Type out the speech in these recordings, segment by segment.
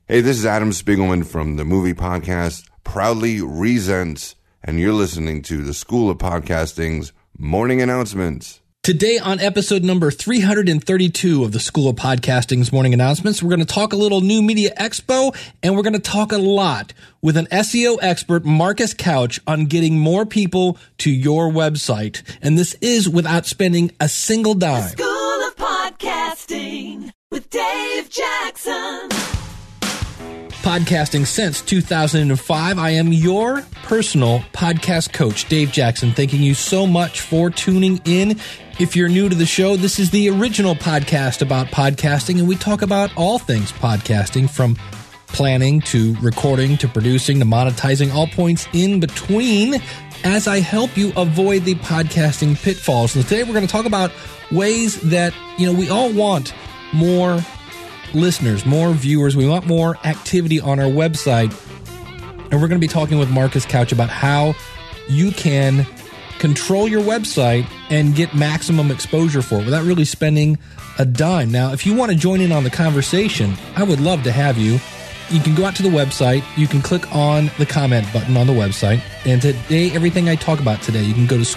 Hey, this is Adam Spiegelman from the movie podcast Proudly Resents, and you're listening to the School of Podcasting's morning announcements. Today on episode number 332 of the School of Podcasting's morning announcements, we're going to talk a little New Media Expo, and we're going to talk a lot with an SEO expert, Marcus Couch, on getting more people to your website. And this is without spending a single dime. The School of Podcasting with Dave Jackson. Podcasting since 2005. I am your personal podcast coach, Dave Jackson. Thanking you so much for tuning in. If you're new to the show, this is the original podcast about podcasting, and we talk about all things podcasting, from planning to recording to producing to monetizing, all points in between, as I help you avoid the podcasting pitfalls. So today we're going to talk about ways that, we all want more listeners, more viewers. We want more activity on our website. And we're going to be talking with Marcus Couch about how you can control your website and get maximum exposure for it without really spending a dime. Now, if you want to join in on the conversation, I would love to have you. You can go out to the website. You can click on the comment button on the website. And today, everything I talk about today, you can go to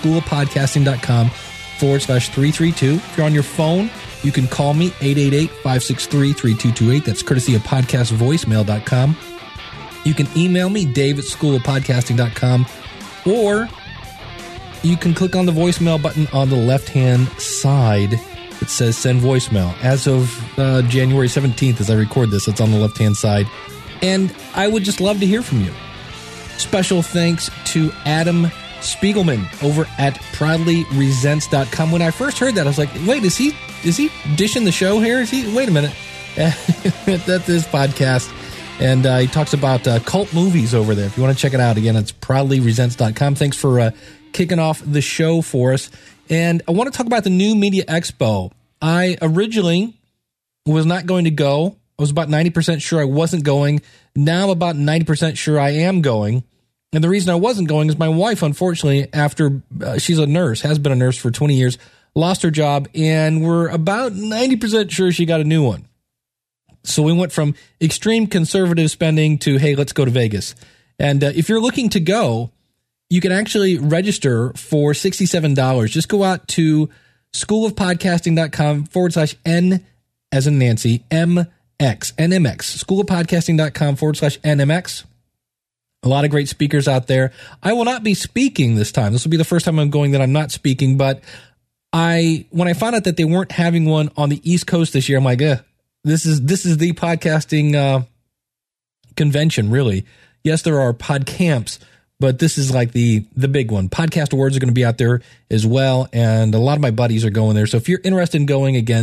schoolofpodcasting.com/332. If you're on your phone, you can call me, 888-563-3228. That's courtesy of podcastvoicemail.com. You can email me, dave@schoolofpodcasting.com, or you can click on the voicemail button on the left-hand side. It says send voicemail. As of January 17th, as I record this, it's on the left-hand side. And I would just love to hear from you. Special thanks to Adam Spiegelman over at proudlyresents.com. When I first heard that, I was like, wait, is he dishing the show here? Wait a minute. That's his podcast. And he talks about cult movies over there. If you want to check it out, again, it's proudlyresents.com. Thanks for kicking off the show for us. And I want to talk about the New Media Expo. I originally was not going to go. I was about 90% sure I wasn't going. Now I'm about 90% sure I am going. And the reason I wasn't going is my wife, unfortunately, after she's a nurse, has been a nurse for 20 years, lost her job, and we're about 90% sure she got a new one. So we went from extreme conservative spending to, hey, let's go to Vegas. And if you're looking to go, you can actually register for $67. Just go out to schoolofpodcasting.com/N as in Nancy, NMX, schoolofpodcasting.com/NMX. A lot of great speakers out there. I will not be speaking this time. This will be the first time I'm going that I'm not speaking, but when I found out that they weren't having one on the East Coast this year, I'm like, this is the podcasting convention, really. Yes, there are pod camps, but this is like the big one. Podcast Awards are going to be out there as well, and a lot of my buddies are going there. So if you're interested in going, again,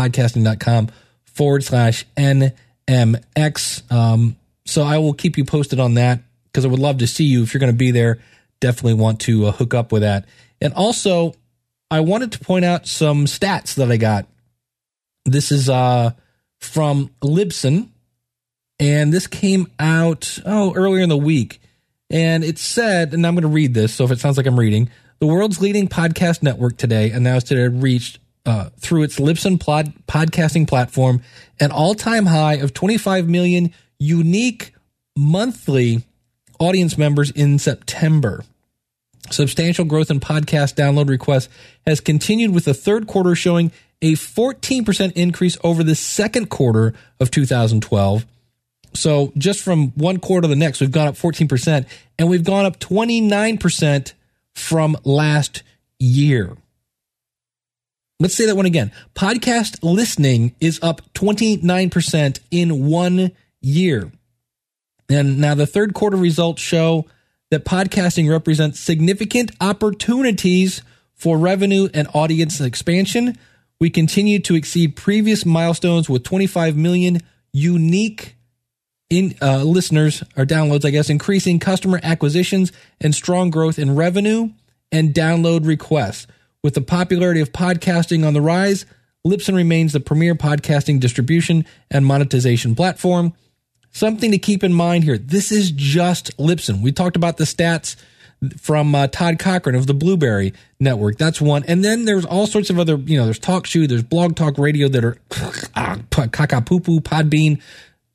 schoolofpodcasting.com/NMX. So I will keep you posted on that, because I would love to see you. If you're going to be there, definitely want to hook up with that. And also, I wanted to point out some stats that I got. This is from Libsyn, and this came out earlier in the week. And it said, and I'm going to read this, so if it sounds like I'm reading, the world's leading podcast network today announced it had reached, through its Libsyn podcasting platform, an all-time high of 25 million unique monthly audience members in September. Substantial growth in podcast download requests has continued, with the third quarter showing a 14% increase over the second quarter of 2012. So just from one quarter to the next, we've gone up 14%, and we've gone up 29% from last year. Let's say that one again. Podcast listening is up 29% in 1 year. And now the third quarter results show that podcasting represents significant opportunities for revenue and audience expansion. We continue to exceed previous milestones with 25 million unique listeners or downloads, increasing customer acquisitions and strong growth in revenue and download requests. With the popularity of podcasting on the rise, Libsyn remains the premier podcasting distribution and monetization platform. Something to keep in mind here. This is just Libsyn. We talked about the stats from Todd Cochran of the Blueberry Network. That's one. And then there's all sorts of other, there's TalkShoe, there's Blog Talk Radio that are Kakapoo, Podbean,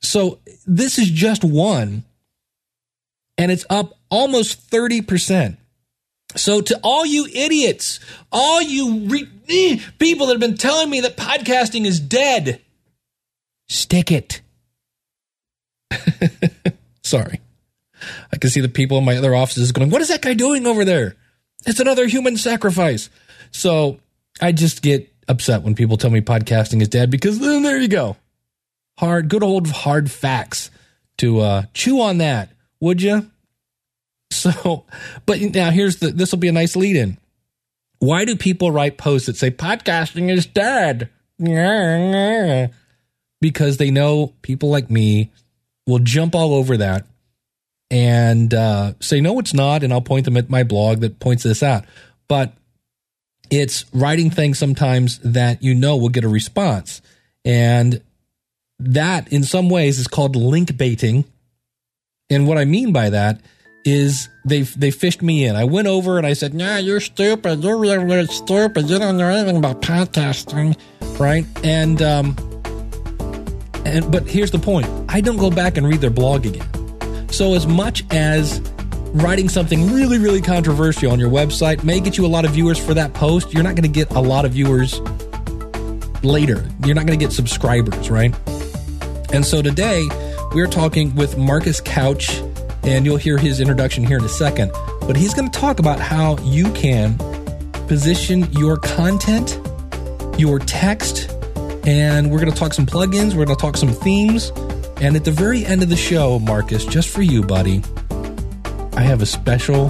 So this is just one, and it's up almost 30%. So to all you idiots, all you people that have been telling me that podcasting is dead, stick it. Sorry. I can see the people in my other offices going, what is that guy doing over there? It's another human sacrifice. So I just get upset when people tell me podcasting is dead, because then there you go. Good old hard facts to chew on that, would you? So, but now this will be a nice lead in. Why do people write posts that say podcasting is dead? Because they know people like me will jump all over that and say, no, it's not. And I'll point them at my blog that points this out. But it's writing things sometimes that will get a response. And that in some ways is called link baiting. And what I mean by that is they fished me in. I went over and I said, nah, you're stupid. You're really stupid. You don't know anything about podcasting, right? But here's the point. I don't go back and read their blog again. So as much as writing something really, really controversial on your website may get you a lot of viewers for that post, you're not going to get a lot of viewers later. You're not going to get subscribers, right? And so today we're talking with Marcus Couch, and you'll hear his introduction here in a second. But he's going to talk about how you can position your content, your text, and we're going to talk some plugins. We're going to talk some themes. And at the very end of the show, Marcus, just for you, buddy, I have a special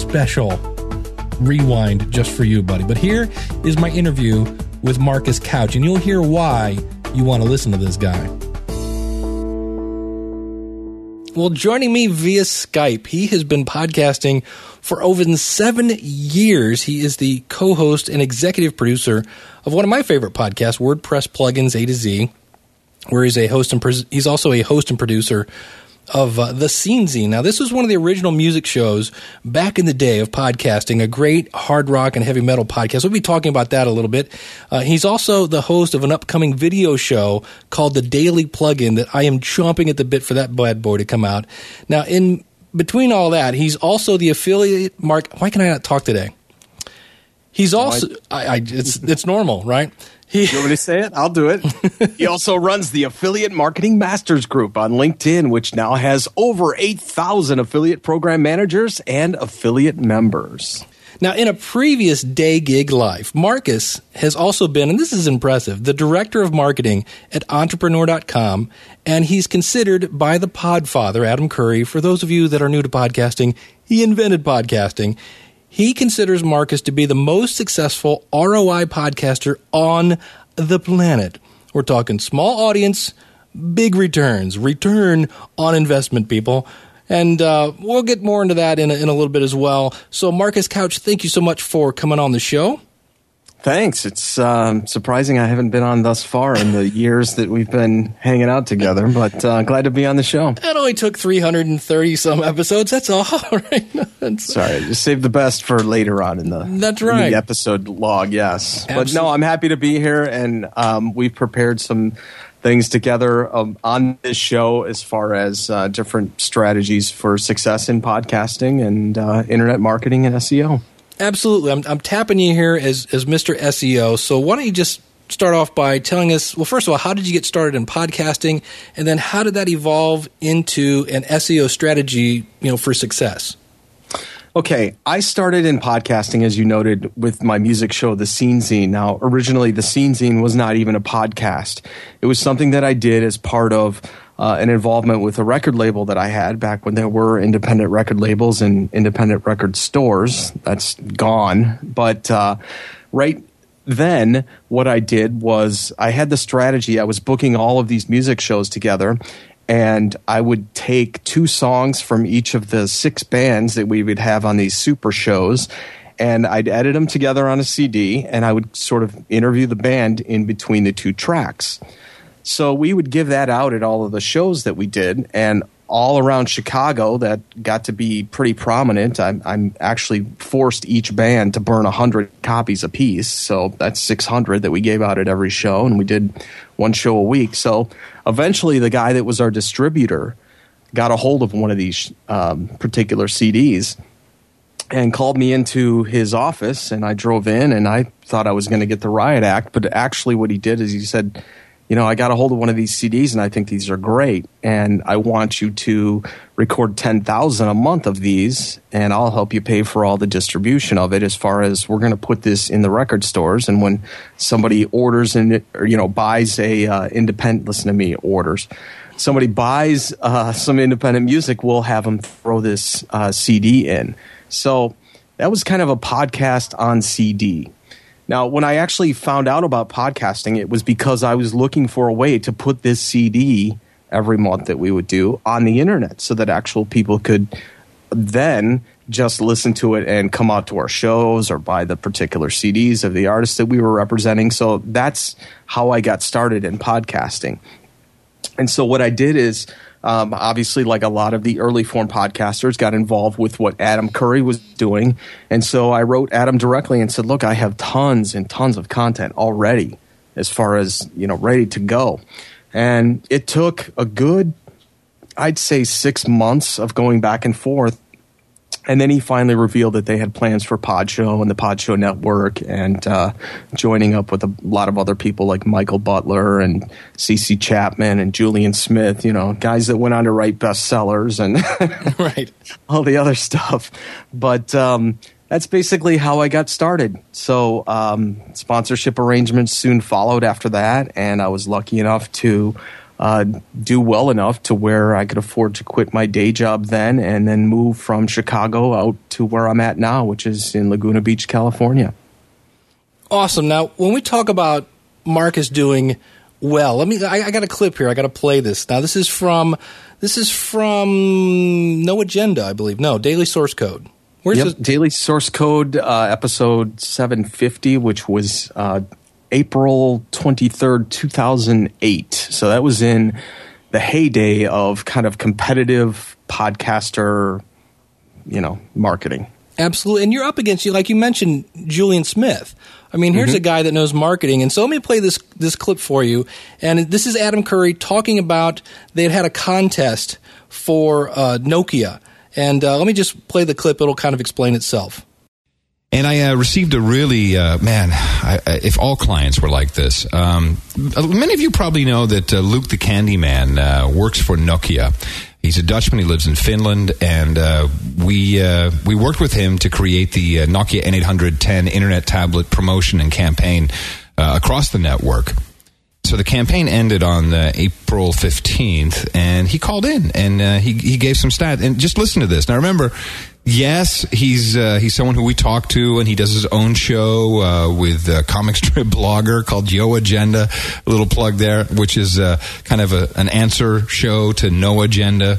rewind just for you, buddy. But here is my interview with Marcus Couch, and you'll hear why you want to listen to this guy. Well, joining me via Skype, he has been podcasting for over 7 years. He is the co-host and executive producer of one of my favorite podcasts, WordPress Plugins A to Z, where he's also a host and producer of The Scene Zine. Now, this was one of the original music shows back in the day of podcasting, a great hard rock and heavy metal podcast. We'll be talking about that a little bit. He's also the host of an upcoming video show called The Daily Plugin that I am chomping at the bit for that bad boy to come out. Now, in between all that, he's also the affiliate Why can I not talk today? He's also it's normal, right? You want me to say it? I'll do it. He also runs the Affiliate Marketing Masters Group on LinkedIn, which now has over 8,000 affiliate program managers and affiliate members. Now, in a previous day gig life, Marcus has also been, and this is impressive, the director of marketing at Entrepreneur.com, and he's considered by the Podfather, Adam Curry. For those of you that are new to podcasting, he invented podcasting. He considers Marcus to be the most successful ROI podcaster on the planet. We're talking small audience, big returns, return on investment, people. And we'll get more into that in a little bit as well. So, Marcus Couch, thank you so much for coming on the show. Thanks. It's surprising I haven't been on thus far in the years that we've been hanging out together, but glad to be on the show. It only took 330 some episodes. That's all right. Sorry, just save the best for later on in the the episode log. Yes, absolutely. But no, I'm happy to be here, and we've prepared some things together on this show as far as different strategies for success in podcasting and internet marketing and SEO. Absolutely. I'm tapping you here as Mr. SEO. So why don't you just start off by telling us, well, first of all, how did you get started in podcasting? And then how did that evolve into an SEO strategy, for success? Okay. I started in podcasting, as you noted, with my music show, The Scene Zine. Now, originally, The Scene Zine was not even a podcast. It was something that I did as part of an involvement with a record label that I had back when there were independent record labels and independent record stores. That's gone. But right then, what I did was I had the strategy. I was booking all of these music shows together, and I would take 2 songs from each of the 6 bands that we would have on these super shows, and I'd edit them together on a CD, and I would sort of interview the band in between the 2 tracks. So we would give that out at all of the shows that we did, and all around Chicago that got to be pretty prominent. I'm actually forced each band to burn 100 copies apiece. So that's 600 that we gave out at every show, and we did one show a week. So eventually the guy that was our distributor got a hold of one of these particular CDs and called me into his office, and I drove in, and I thought I was going to get the riot act. But actually what he did is he said, I got a hold of one of these CDs, and I think these are great, and I want you to record 10,000 a month of these, and I'll help you pay for all the distribution of it, as far as we're going to put this in the record stores, and when somebody orders or buys a independent, listen to me, orders. Somebody buys some independent music, we'll have them throw this CD in. So that was kind of a podcast on CD. Now, when I actually found out about podcasting, it was because I was looking for a way to put this CD every month that we would do on the internet so that actual people could then just listen to it and come out to our shows or buy the particular CDs of the artists that we were representing. So that's how I got started in podcasting. And so what I did is, obviously, like a lot of the early form podcasters, got involved with what Adam Curry was doing. And so I wrote Adam directly and said, look, I have tons and tons of content already as far as, ready to go. And it took a good, I'd say 6 months of going back and forth. And then he finally revealed that they had plans for Podshow and the Podshow Network, and joining up with a lot of other people like Michael Butler and CC Chapman and Julian Smith, guys that went on to write bestsellers and right. all the other stuff. But that's basically how I got started. So sponsorship arrangements soon followed after that, and I was lucky enough to do well enough to where I could afford to quit my day job then and then move from Chicago out to where I'm at now, which is in Laguna Beach, California. Awesome. Now, when we talk about Marcus doing well, I got a clip here. I got to play this. Now, this is from No Agenda, I believe. No, Daily Source Code. Where's this? Daily Source Code, episode 750, which was April 23rd, 2008. So that was in the heyday of kind of competitive podcaster, marketing. Absolutely. And you're up against, like you mentioned, Julian Smith. I mean, here's a guy that knows marketing. And so let me play this clip for you. And this is Adam Curry talking about they had a contest for Nokia. And let me just play the clip. It'll kind of explain itself. And I received a really, if all clients were like this. Many of you probably know that Luke the Candyman works for Nokia. He's a Dutchman. He lives in Finland. And we worked with him to create the Nokia N810 Internet Tablet promotion and campaign across the network. So the campaign ended on April 15th, and he called in, and he gave some stats. And just listen to this. Now, remember, yes, he's someone who we talk to, and he does his own show with a comic strip blogger called Yo Agenda. A little plug there, which is kind of an answer show to No Agenda.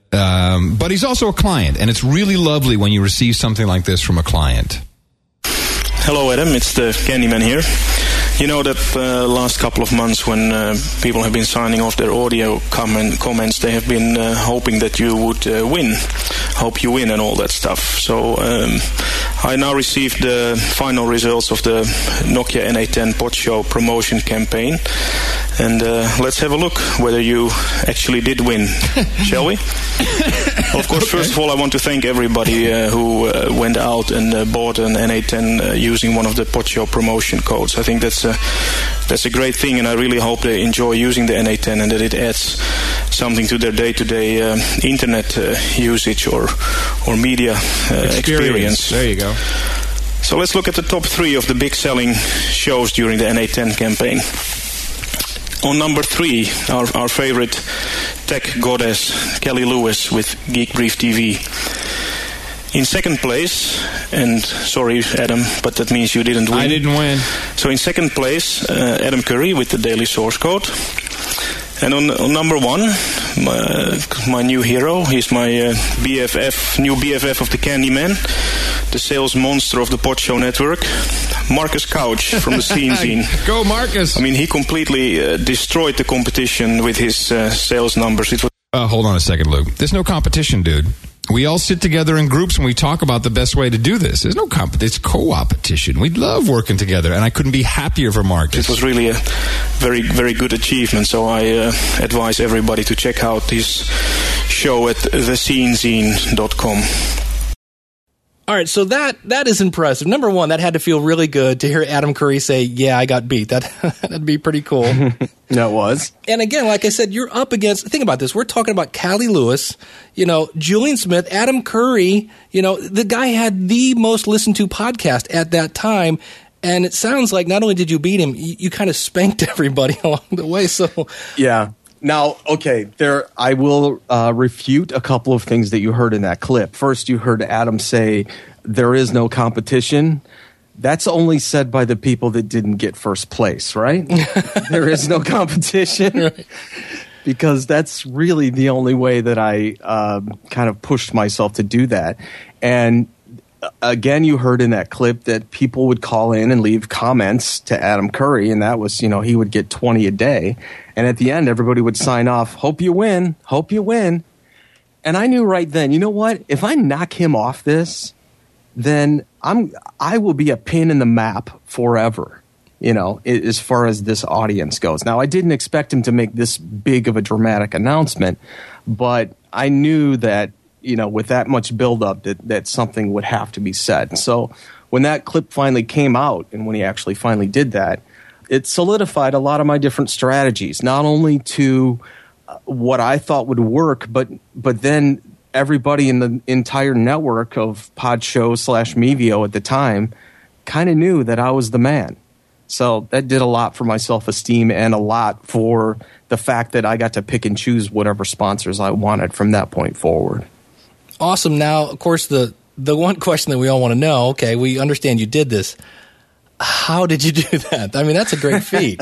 But he's also a client, and it's really lovely when you receive something like this from a client. Hello, Adam. It's the Candyman here. You know that last couple of months when people have been signing off their audio comments, they have been hoping that you would win. Hope you win and all that stuff. So I now received the final results of the Nokia N810 Podshow promotion campaign. And let's have a look whether you actually did win, shall we? Of course, first of all, I want to thank everybody who went out and bought an N810 using one of the Podshow promotion codes. I think that's a great thing, and I really hope they enjoy using the N810 and that it adds something to their day-to-day internet usage or media experience. There you go. So let's look at the top 3 of the big selling shows during the N810 campaign. On number 3, our favorite tech goddess, Kelly Lewis with Geek Brief TV. In second place, and sorry, Adam, but that means you didn't win. I didn't win. So in second place, Adam Curry with the Daily Source Code. And on number 1, my new hero, he's my new BFF of the Candyman, the sales monster of the Podshow Network, Marcus Couch from the Scene. Go, Marcus! I mean, he completely destroyed the competition with his sales numbers. It was Hold on a second, Luke. There's no competition, dude. We all sit together in groups and we talk about the best way to do this. There's no competition. It's co-opetition. We love working together, and I couldn't be happier for Marcus. It was really a very, very good achievement, so I advise everybody to check out his show at thescenezine.com. All right, so that is impressive. Number one, that had to feel really good to hear Adam Curry say, yeah, I got beat. That'd be pretty cool. That was. And again, like I said, you're up against, think about this, we're talking about Callie Lewis, Julian Smith, Adam Curry, the guy had the most listened to podcast at that time. And it sounds like not only did you beat him, you kind of spanked everybody along the way. So yeah. Now, okay, I will refute a couple of things that you heard in that clip. First, you heard Adam say there is no competition. That's only said by the people that didn't get first place, right? There is no competition. Right. Because that's really the only way that I kind of pushed myself to do that. And again, you heard in that clip that people would call in and leave comments to Adam Curry, and that was, he would get 20 a day. And at the end, everybody would sign off, hope you win, hope you win. And I knew right then, you know what? If I knock him off this, then I will be a pin in the map forever, as far as this audience goes. Now, I didn't expect him to make this big of a dramatic announcement, but I knew that, with that much buildup, that something would have to be said. So when that clip finally came out, and when he actually finally did that, it solidified a lot of my different strategies, not only to what I thought would work, but then everybody in the entire network of Pod Show / Mevio at the time kind of knew that I was the man. So that did a lot for my self-esteem and a lot for the fact that I got to pick and choose whatever sponsors I wanted from that point forward. Awesome. Now, of course, the one question that we all want to know, okay, we understand you did this. How did you do that? I mean, that's a great feat.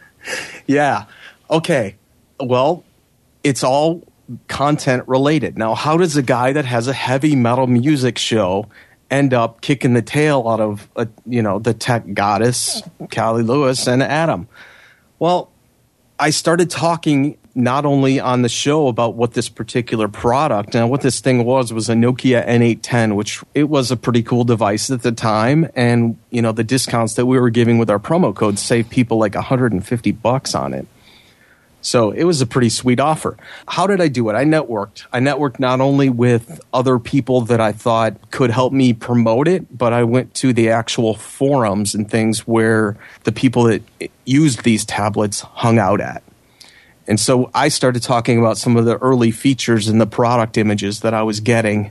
Yeah. Okay. Well, it's all content related. Now, how does a guy that has a heavy metal music show end up kicking the tail out of, the tech goddess, Callie Lewis, and Adam? Well, I started talking not only on the show about what this particular product, and what this thing was a Nokia N810, which it was a pretty cool device at the time. And, the discounts that we were giving with our promo code saved people like $150 on it. So it was a pretty sweet offer. How did I do it? I networked. I networked not only with other people that I thought could help me promote it, but I went to the actual forums and things where the people that used these tablets hung out at. And so I started talking about some of the early features and the product images that I was getting,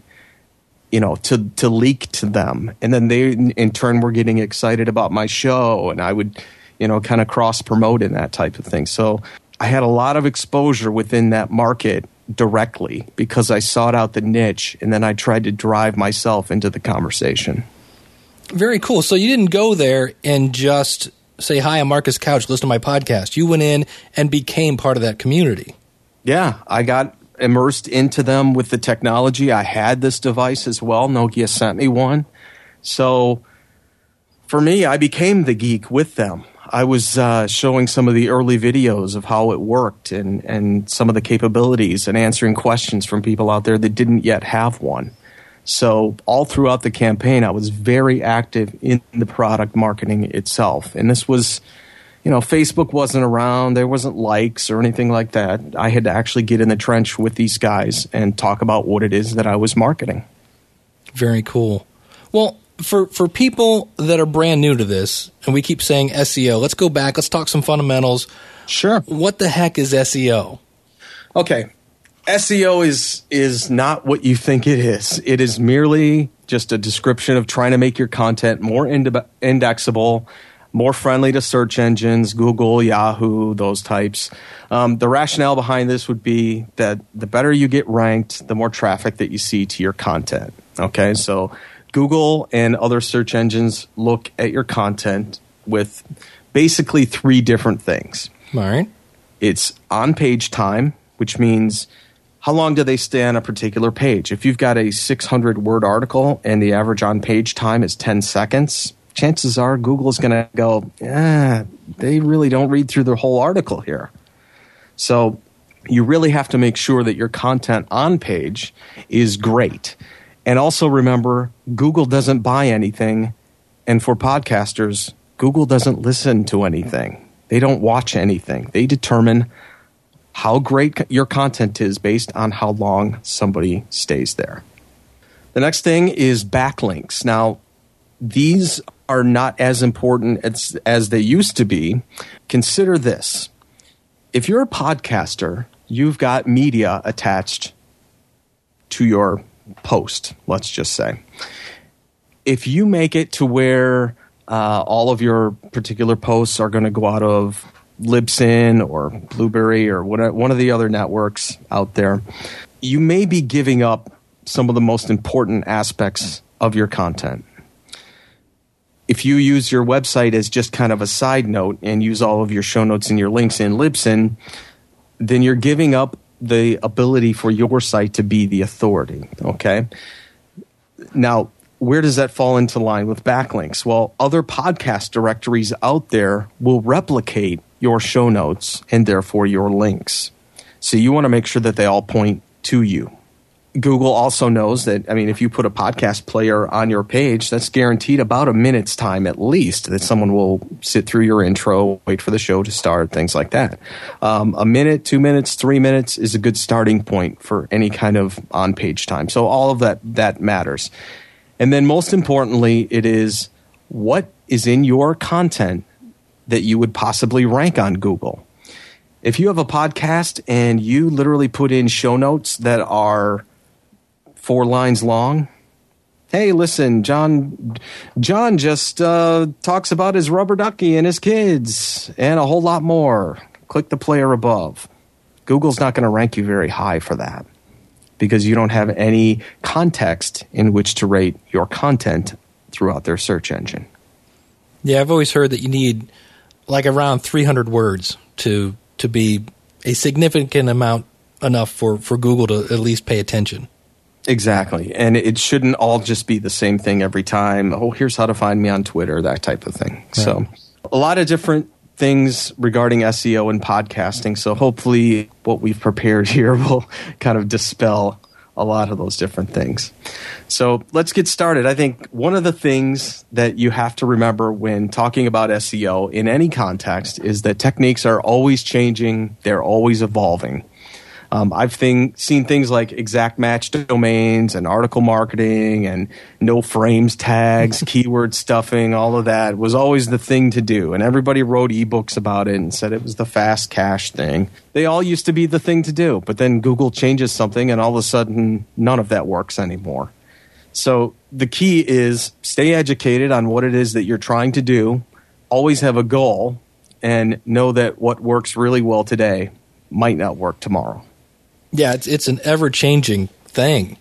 to leak to them. And then they, in turn, were getting excited about my show, and I would, kind of cross-promote and that type of thing. So I had a lot of exposure within that market directly because I sought out the niche, and then I tried to drive myself into the conversation. Very cool. So you didn't go there and just say, hi, I'm Marcus Couch, listen to my podcast. You went in and became part of that community. Yeah, I got immersed into them with the technology. I had this device as well. Nokia sent me one. So for me, I became the geek with them. I was showing some of the early videos of how it worked and some of the capabilities and answering questions from people out there that didn't yet have one. So all throughout the campaign, I was very active in the product marketing itself. And this was, Facebook wasn't around. There wasn't likes or anything like that. I had to actually get in the trench with these guys and talk about what it is that I was marketing. Very cool. Well, for people that are brand new to this, and we keep saying SEO, let's go back. Let's talk some fundamentals. Sure. What the heck is SEO? Okay. SEO is not what you think it is. It is merely just a description of trying to make your content more indexable, more friendly to search engines, Google, Yahoo, those types. The rationale behind this would be that the better you get ranked, the more traffic that you see to your content. Okay, so Google and other search engines look at your content with basically 3 different things. All right. It's on-page time, which means how long do they stay on a particular page? If you've got a 600-word article and the average on-page time is 10 seconds, chances are Google is going to go, they really don't read through the whole article here. So you really have to make sure that your content on page is great. And also remember, Google doesn't buy anything. And for podcasters, Google doesn't listen to anything. They don't watch anything. They determine how great your content is based on how long somebody stays there. The next thing is backlinks. Now, these are not as important as they used to be. Consider this. If you're a podcaster, you've got media attached to your post, let's just say. If you make it to where all of your particular posts are going to go out of Libsyn or Blueberry or one of the other networks out there, you may be giving up some of the most important aspects of your content. If you use your website as just kind of a side note and use all of your show notes and your links in Libsyn, then you're giving up the ability for your site to be the authority, okay? Now, where does that fall into line with backlinks? Well, other podcast directories out there will replicate your show notes and therefore your links. So you want to make sure that they all point to you. Google also knows that, if you put a podcast player on your page, that's guaranteed about a minute's time at least that someone will sit through your intro, wait for the show to start, things like that. A minute, 2 minutes, 3 minutes is a good starting point for any kind of on-page time. So all of that matters. And then most importantly, it is what is in your content that you would possibly rank on Google. If you have a podcast and you literally put in show notes that are 4 lines long. Hey, listen, John just talks about his rubber ducky and his kids and a whole lot more. Click the player above. Google's not going to rank you very high for that because you don't have any context in which to rate your content throughout their search engine. Yeah, I've always heard that you need like around 300 words to be a significant amount enough for Google to at least pay attention. Exactly. And it shouldn't all just be the same thing every time. Oh, here's how to find me on Twitter, that type of thing. Right. So a lot of different things regarding SEO and podcasting. So hopefully what we've prepared here will kind of dispel a lot of those different things. So let's get started. I think one of the things that you have to remember when talking about SEO in any context is that techniques are always changing. They're always evolving. I've seen things like exact match domains and article marketing and no frames tags, keyword stuffing, all of that was always the thing to do. And everybody wrote ebooks about it and said it was the fast cash thing. They all used to be the thing to do. But then Google changes something and all of a sudden none of that works anymore. So the key is stay educated on what it is that you're trying to do. Always have a goal and know that what works really well today might not work tomorrow. Yeah, it's an ever-changing thing.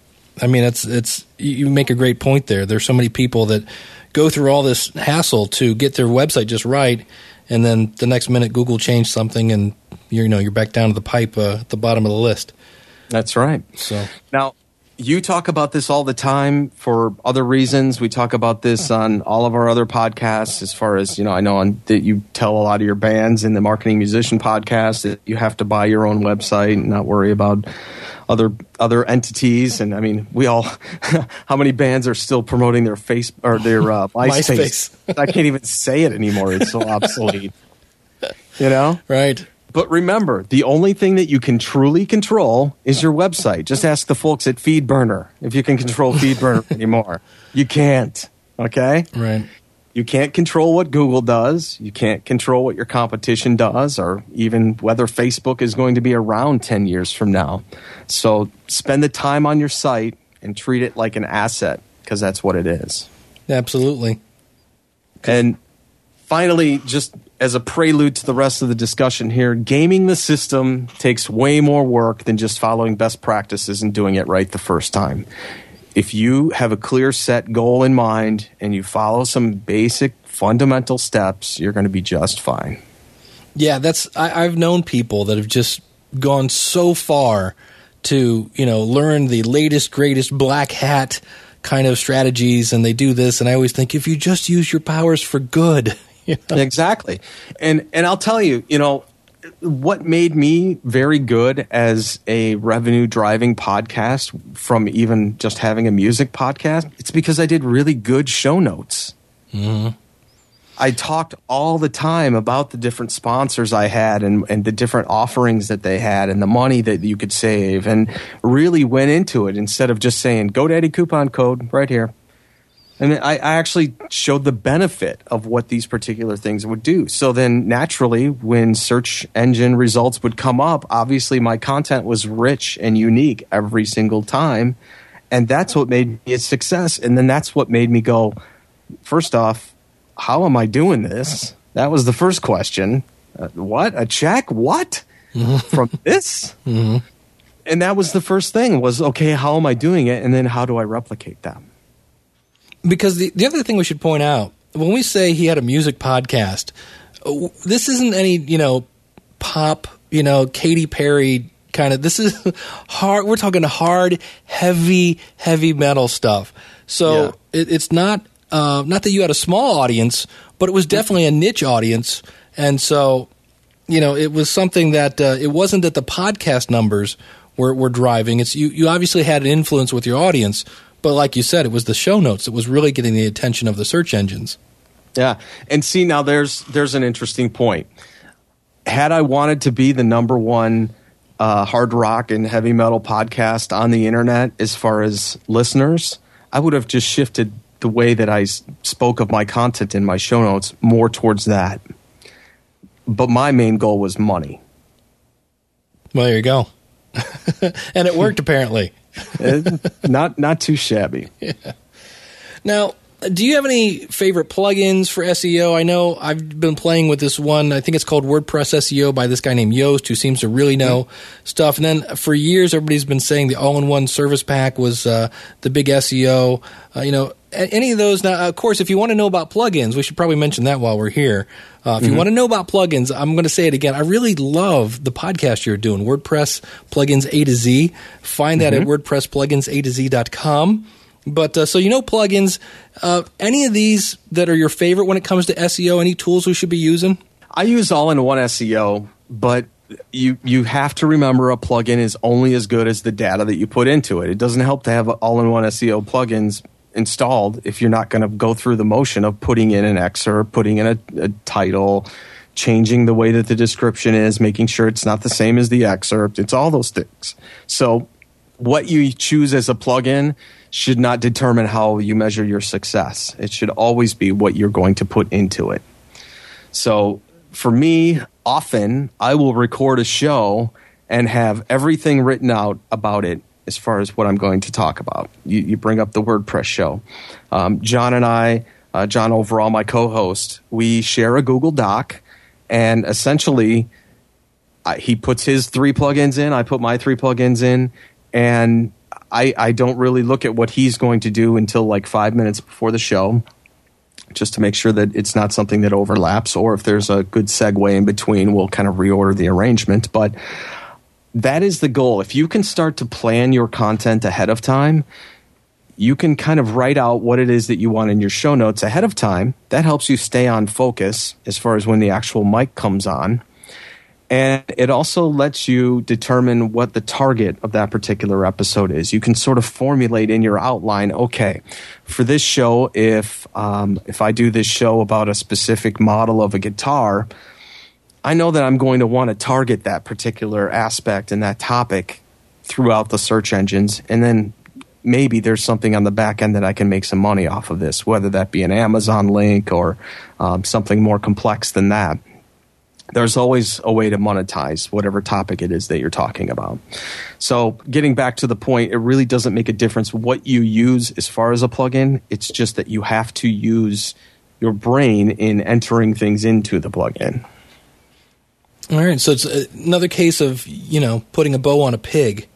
It's you make a great point there. There's so many people that go through all this hassle to get their website just right, and then the next minute Google changed something, and you're back down to the pipe at the bottom of the list. That's right. So now, you talk about this all the time for other reasons. We talk about this on all of our other podcasts as far as, I know that you tell a lot of your bands in the Marketing Musician podcast that you have to buy your own website and not worry about other entities. And we all, how many bands are still promoting their MySpace? I can't even say it anymore. It's so obsolete. Right. But remember, the only thing that you can truly control is your website. Just ask the folks at FeedBurner if you can control FeedBurner anymore. You can't, okay? Right. You can't control what Google does. You can't control what your competition does or even whether Facebook is going to be around 10 years from now. So spend the time on your site and treat it like an asset because that's what it is. Absolutely. And finally, just as a prelude to the rest of the discussion here, gaming the system takes way more work than just following best practices and doing it right the first time. If you have a clear set goal in mind and you follow some basic fundamental steps, you're going to be just fine. Yeah, I've known people that have just gone so far to, learn the latest, greatest black hat kind of strategies, and they do this, and I always think if you just use your powers for good. Exactly. And I'll tell you, what made me very good as a revenue driving podcast from even just having a music podcast, it's because I did really good show notes. Mm-hmm. I talked all the time about the different sponsors I had and the different offerings that they had and the money that you could save, and really went into it instead of just saying, GoDaddy coupon code right here. And I actually showed the benefit of what these particular things would do. So then naturally, when search engine results would come up, obviously my content was rich and unique every single time. And that's what made me a success. And then that's what made me go, first off, how am I doing this? That was the first question. What? A check? What? From this? Mm-hmm. And that was the first thing was, okay, how am I doing it? And then how do I replicate that? Because the other thing we should point out, when we say he had a music podcast, this isn't any, pop, Katy Perry kind of, this is hard. We're talking hard, heavy metal stuff. So it's not that you had a small audience, but it was definitely a niche audience. And so, it was something that it wasn't that the podcast numbers were driving. It's you obviously had an influence with your audience, but like you said, it was the show notes that was really getting the attention of the search engines. Yeah. And see, now there's an interesting point. Had I wanted to be the number one hard rock and heavy metal podcast on the internet as far as listeners, I would have just shifted the way that I spoke of my content in my show notes more towards that. But my main goal was money. Well, there you go. And it worked apparently. Not too shabby. Yeah. Now, do you have any favorite plugins for SEO? I know I've been playing with this one. I think it's called WordPress SEO by this guy named Yoast, who seems to really know stuff. And then for years, everybody's been saying the all-in-one service pack was the big SEO. Any of those. Now, of course, if you want to know about plugins, we should probably mention that while we're here. If you want to know about plugins, I'm going to say it again. I really love the podcast you're doing, WordPress Plugins A to Z. Find that at WordPressPluginsA to Z.com. But plugins, any of these that are your favorite when it comes to SEO, any tools we should be using? I use all-in-one SEO, but you have to remember a plugin is only as good as the data that you put into it. It doesn't help to have all-in-one SEO plugins installed if you're not going to go through the motion of putting in an excerpt, putting in a title, changing the way that the description is, making sure it's not the same as the excerpt. It's all those things. So what you choose as a plugin should not determine how you measure your success. It should always be what you're going to put into it. So for me, often I will record a show and have everything written out about it as far as what I'm going to talk about. You bring up the WordPress show. John and I, John Overall, my co-host, we share a Google Doc, and essentially he puts his 3 plugins in, I put my 3 plugins in, and I don't really look at what he's going to do until like 5 minutes before the show, just to make sure that it's not something that overlaps, or if there's a good segue in between, we'll kind of reorder the arrangement. But that is the goal. If you can start to plan your content ahead of time, you can kind of write out what it is that you want in your show notes ahead of time. That helps you stay on focus as far as when the actual mic comes on. And it also lets you determine what the target of that particular episode is. You can sort of formulate in your outline, okay, for this show, if I do this show about a specific model of a guitar, I know that I'm going to want to target that particular aspect and that topic throughout the search engines. And then maybe there's something on the back end that I can make some money off of this, whether that be an Amazon link or something more complex than that. There's always a way to monetize whatever topic it is that you're talking about. So getting back to the point, it really doesn't make a difference what you use as far as a plugin. It's just that you have to use your brain in entering things into the plugin. All right, so it's another case of, putting a bow on a pig.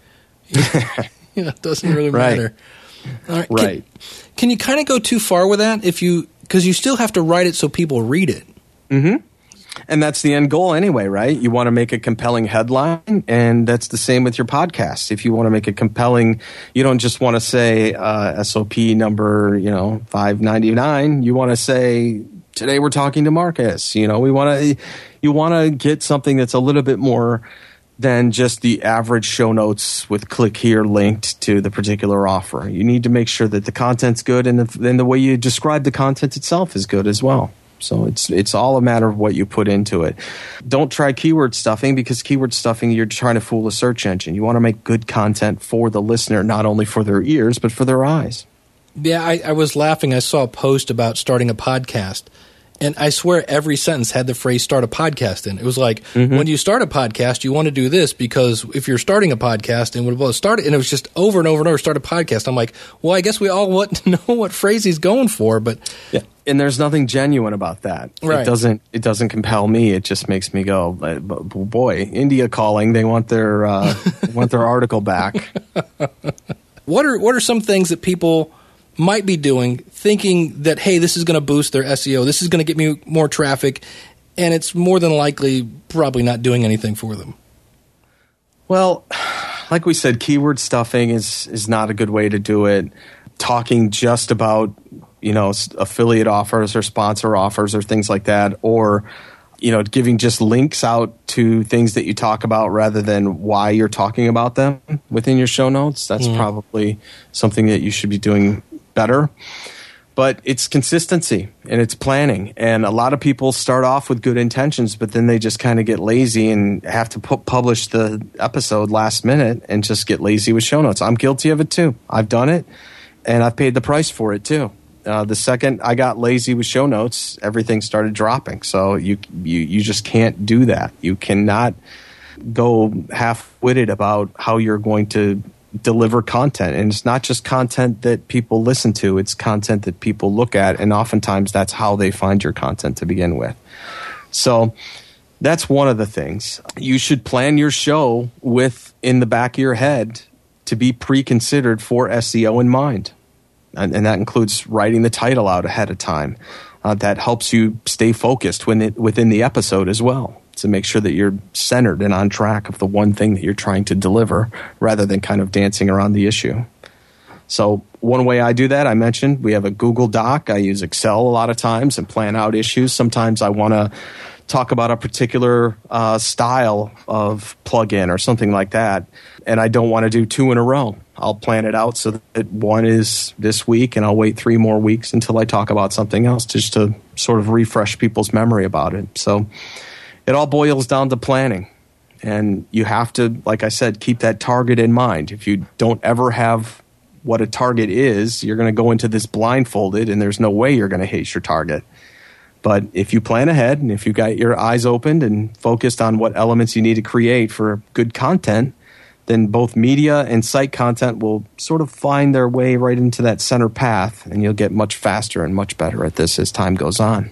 It doesn't really matter. All right. Right. Can you kind of go too far with that? Because you still have to write it so people read it. Mm-hmm. And that's the end goal anyway, right? You want to make a compelling headline, and that's the same with your podcast. If you want to make it compelling, you don't just want to say SOP number, 599. You want to say Today we're talking to Marcus. You want to get something that's a little bit more than just the average show notes with click here linked to the particular offer. You need to make sure that the content's good, and then the way you describe the content itself is good as well. So it's all a matter of what you put into it. Don't try keyword stuffing, because keyword stuffing, you're trying to fool a search engine. You want to make good content for the listener, not only for their ears, but for their eyes. Yeah, I was laughing. I saw a post about starting a podcast, and I swear every sentence had the phrase start a podcast in. It was like, when you start a podcast, you want to do this, because if you're starting a podcast and it was just over and over and over, start a podcast. I'm like, well, I guess we all want to know what phrase he's going for, but yeah. And there's nothing genuine about that. Right. It doesn't compel me. It just makes me go, boy, India calling. They want their article back. What are some things that people might be doing, thinking that, hey, this is going to boost their SEO, this is going to get me more traffic, and it's more than likely probably not doing anything for them? Well, like we said, keyword stuffing is not a good way to do it. Talking just about, affiliate offers or sponsor offers or things like that, or giving just links out to things that you talk about rather than why you're talking about them within your show notes. That's probably something that you should be doing better. But it's consistency and it's planning. And a lot of people start off with good intentions, but then they just kind of get lazy and have to publish the episode last minute and just get lazy with show notes. I'm guilty of it too. I've done it, and I've paid the price for it too. The second I got lazy with show notes, everything started dropping. So you just can't do that. You cannot go half-witted about how you're going to deliver content. And it's not just content that people listen to, it's content that people look at, and oftentimes that's how they find your content to begin with. So that's one of the things. You should plan your show with, in the back of your head, to be pre-considered for SEO in mind. And that includes writing the title out ahead of time. That helps you stay focused within the episode as well, to make sure that you're centered and on track of the one thing that you're trying to deliver, rather than kind of dancing around the issue. So one way I do that, I mentioned, we have a Google Doc. I use Excel a lot of times and plan out issues. Sometimes I want to talk about a particular style of plugin or something like that, and I don't want to do two in a row. I'll plan it out so that one is this week, and I'll wait 3 more weeks until I talk about something else, just to sort of refresh people's memory about it. So it all boils down to planning. And you have to, like I said, keep that target in mind. If you don't ever have what a target is, you're going to go into this blindfolded, and there's no way you're going to hit your target. But if you plan ahead, and if you got your eyes opened and focused on what elements you need to create for good content, then both media and site content will sort of find their way right into that center path, and you'll get much faster and much better at this as time goes on.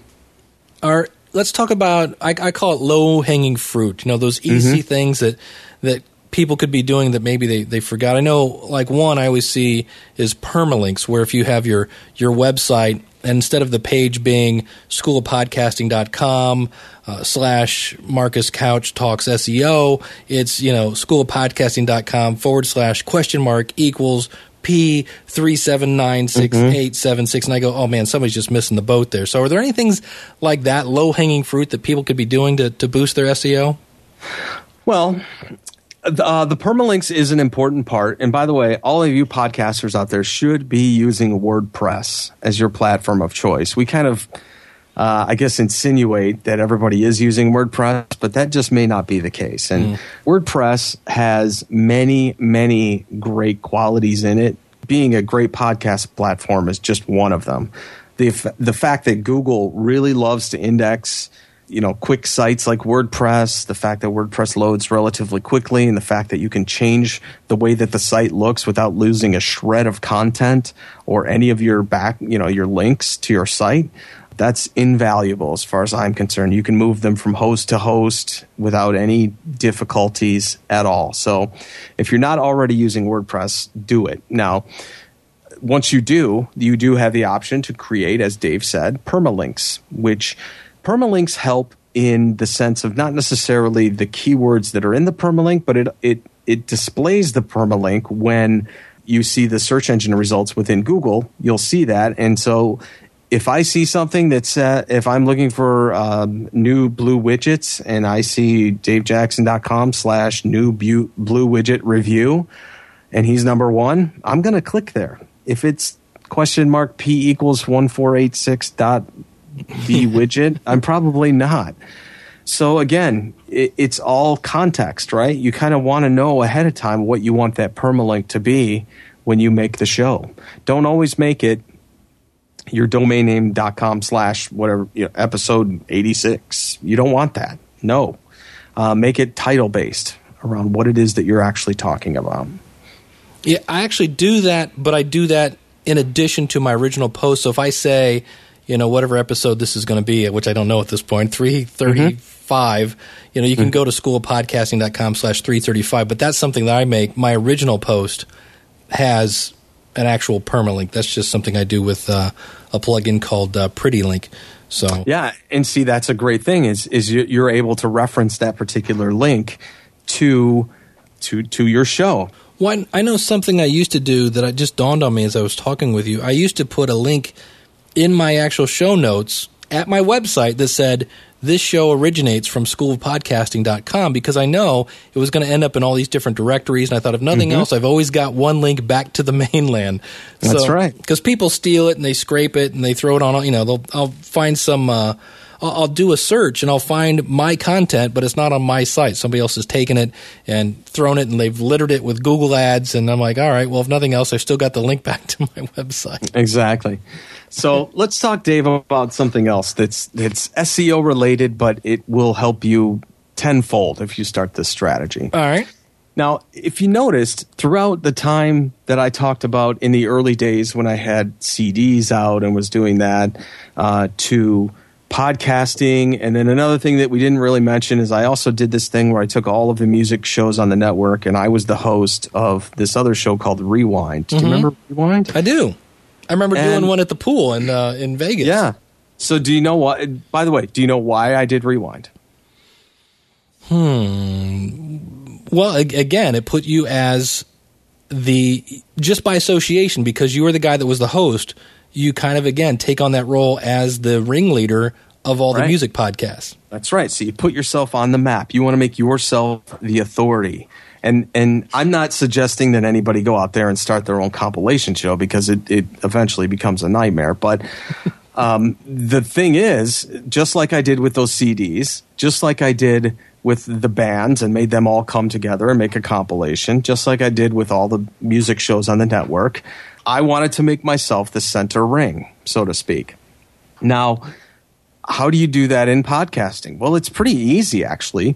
Let's talk about, I call it low-hanging fruit, those easy things that people could be doing that maybe they forgot. I know, like, one I always see is permalinks, where if you have your website, and instead of the page being schoolofpodcasting.com / Marcus Couch Talks SEO, it's, schoolofpodcasting.com / equals P3796876. And I go, oh man, somebody's just missing the boat there. So are there any things like that, low-hanging fruit, that people could be doing to boost their SEO? Well, the permalinks is an important part. And by the way, all of you podcasters out there should be using WordPress as your platform of choice. We kind of, I guess, insinuate that everybody is using WordPress, but that just may not be the case. And WordPress has many, many great qualities in it. Being a great podcast platform is just one of them. The fact that Google really loves to index quick sites like WordPress, the fact that WordPress loads relatively quickly, and the fact that you can change the way that the site looks without losing a shred of content or any of your your links to your site, that's invaluable as far as I'm concerned. You can move them from host to host without any difficulties at all. So if you're not already using WordPress, do it. Now, once you do have the option to create, as Dave said, permalinks, which permalinks help in the sense of not necessarily the keywords that are in the permalink, but it displays the permalink when you see the search engine results within Google. You'll see that. And so if I see something that's if I'm looking for new blue widgets and I see davejackson.com/new blue widget review and he's number one, I'm going to click there. If it's $P equals 1486.b widget, I'm probably not. So again, it's all context, right? You kind of want to know ahead of time what you want that permalink to be when you make the show. Don't always make it your domain name.com/ whatever, episode 86. You don't want that. No. Make it title based around what it is that you're actually talking about. Yeah, I actually do that, but I do that in addition to my original post. So if I say, whatever episode this is going to be, which I don't know at this point, 335, you can go to schoolofpodcasting.com/335, but that's something that I make. My original post has an actual permalink. That's just something I do with a plugin called PrettyLink. So yeah, and see, that's a great thing is you're able to reference that particular link to your show. Well, I know something I used to do that just dawned on me as I was talking with you. I used to put a link in my actual show notes at my website that said, this show originates from schoolofpodcasting.com, because I know it was going to end up in all these different directories, and I thought, if nothing else, I've always got one link back to the mainland. That's right. Because people steal it and they scrape it and they throw it on, I'll find some, I'll do a search and I'll find my content, but it's not on my site. Somebody else has taken it and thrown it and they've littered it with Google ads, and I'm like, all right, well, if nothing else, I've still got the link back to my website. Exactly. So let's talk, Dave, about something else that's SEO related, but it will help you tenfold if you start this strategy. All right. Now, if you noticed, throughout the time that I talked about in the early days when I had CDs out and was doing that, to podcasting, and then another thing that we didn't really mention is I also did this thing where I took all of the music shows on the network and I was the host of this other show called Rewind. Do you remember Rewind? I do. I remember doing one at the pool in Vegas. Yeah. So do you know what? By the way, do you know why I did Rewind? Well, again, it put you as just by association, because you were the guy that was the host, you kind of, again, take on that role as the ringleader of all the music podcasts. That's right. So you put yourself on the map. You want to make yourself the authority. And I'm not suggesting that anybody go out there and start their own compilation show, because it eventually becomes a nightmare. But the thing is, just like I did with those CDs, just like I did with the bands and made them all come together and make a compilation, just like I did with all the music shows on the network, I wanted to make myself the center ring, so to speak. Now, how do you do that in podcasting? Well, it's pretty easy, actually.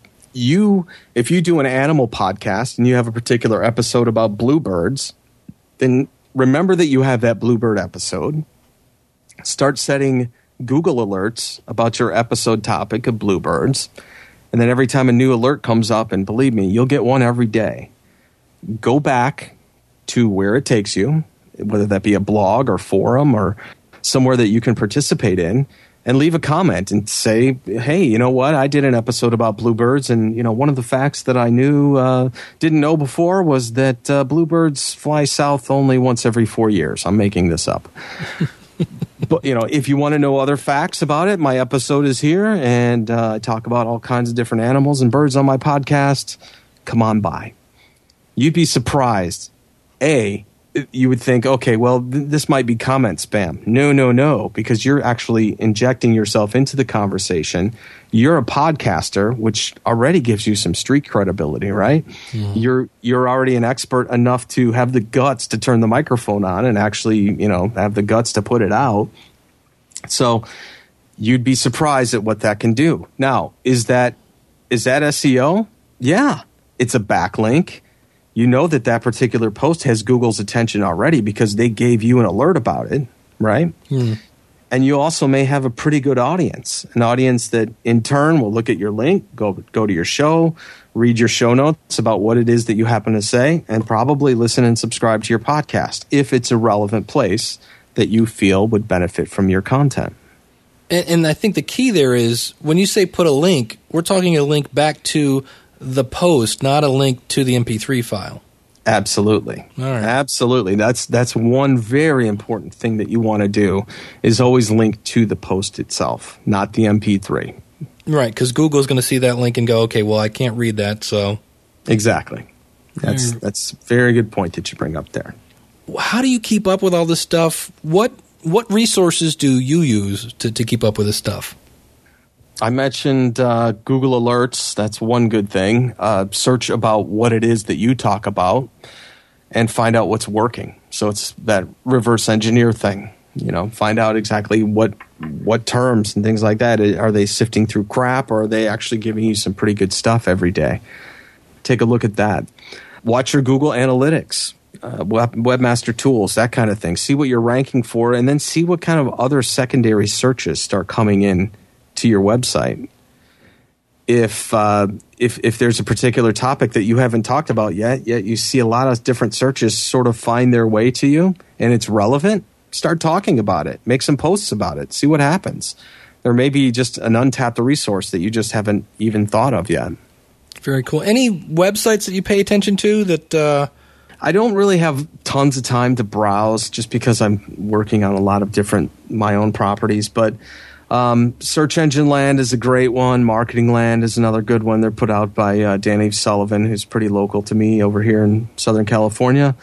If you do an animal podcast and you have a particular episode about bluebirds, then remember that you have that bluebird episode. Start setting Google alerts about your episode topic of bluebirds. And then every time a new alert comes up, and believe me, you'll get one every day, go back to where it takes you, whether that be a blog or forum or somewhere that you can participate in, and leave a comment and say, hey, you know what? I did an episode about bluebirds, and one of the facts that I didn't know before was that bluebirds fly south only once every 4 years. I'm making this up. But if you want to know other facts about it, my episode is here, and I talk about all kinds of different animals and birds on my podcast. Come on by. You'd be surprised. You would think, okay, well, this might be comment spam. No, because you're actually injecting yourself into the conversation. You're a podcaster, which already gives you some street credibility, right? Mm-hmm. You're already an expert enough to have the guts to turn the microphone on and actually, have the guts to put it out. So you'd be surprised at what that can do. Now, is that SEO? Yeah, it's a backlink. You know that particular post has Google's attention already because they gave you an alert about it, right? Mm. And you also may have a pretty good audience, an audience that in turn will look at your link, go to your show, read your show notes about what it is that you happen to say, and probably listen and subscribe to your podcast if it's a relevant place that you feel would benefit from your content. And I think the key there is when you say put a link, we're talking a link back to the post, not a link to the MP3 file. Absolutely. All right. Absolutely. That's one very important thing that you want to do is always link to the post itself, not the MP3. Right, because Google's going to see that link and go, okay, well, I can't read that, so. Exactly. That's a very good point that you bring up there. How do you keep up with all this stuff? What resources do you use to keep up with this stuff? I mentioned Google Alerts. That's one good thing. Search about what it is that you talk about and find out what's working. So it's that reverse engineer thing. Find out exactly what terms and things like that. Are they sifting through crap, or are they actually giving you some pretty good stuff every day? Take a look at that. Watch your Google Analytics, Webmaster Tools, that kind of thing. See what you're ranking for, and then see what kind of other secondary searches start coming in to your website. If there's a particular topic that you haven't talked about yet you see a lot of different searches sort of find their way to you, and it's relevant, start talking about it. Make some posts about it. See what happens. There may be just an untapped resource that you just haven't even thought of yet. Very cool. Any websites that you pay attention to that... I don't really have tons of time to browse just because I'm working on a lot of different my own properties, but Search Engine Land is a great one. Marketing Land is another good one. They're put out by Danny Sullivan, who's pretty local to me over here in Southern California.